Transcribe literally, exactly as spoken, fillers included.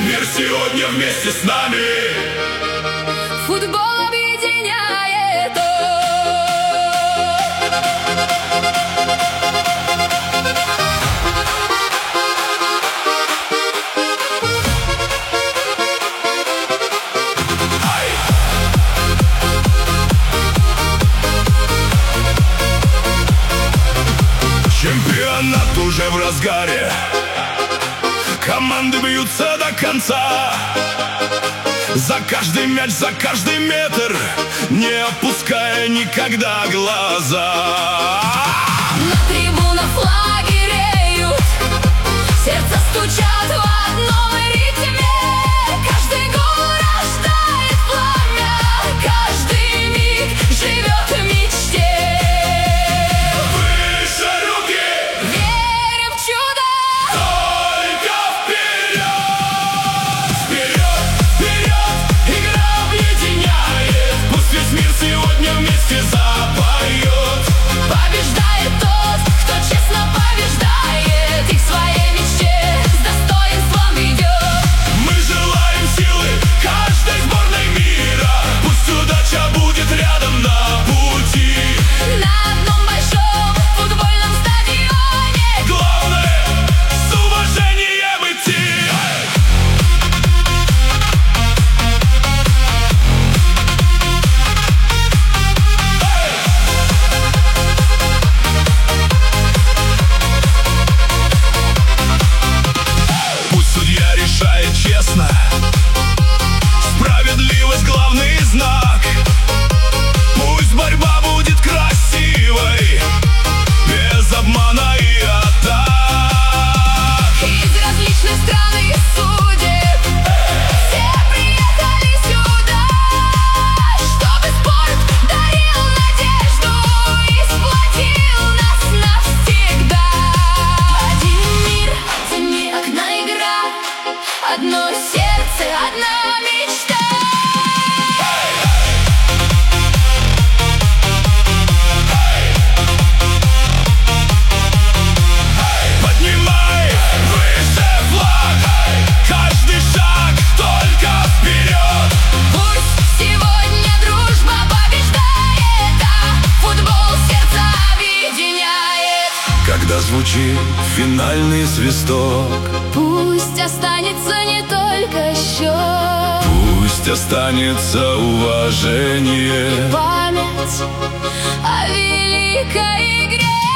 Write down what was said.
мир сегодня вместе с нами. Футбол объединяет. Чемпионат уже в разгаре, команды бьются до конца. За каждый мяч, за каждый метр, не опуская никогда глаза. На трибунах флаги реют, сердца стучат в одном ритме. Каждый гол рождает пламя, каждый миг живет в мечте. Выше руки, Верим в чудо, только вперед! Вперед, вперед, игра объединяет. Пусть весь мир сегодня вместе запоет. побеждает тот, кто честно побеждает и к своей мечте с достоинством идет. Мы желаем силы каждой сборной мира. Пусть удача будет рядом на пути. На одном большом футбольном стадионе Главное с уважением идти. Пусть судья решает честно, справедливость главный знак. Пусть борьба будет красивой, без обмана и атак. из различных стран и судеб все приехали сюда, чтобы спорт дарил надежду и сплотил нас навсегда. Один мир, за мир, одна игра, одно сердце, одна мечта. Поднимай выше флаг, каждый шаг только вперед. Пусть сегодня дружба побеждает, а футбол сердца объединяет. Когда звучит финальный свисток, Пусть останется не только счет, пусть останется уважение. память о великой игре.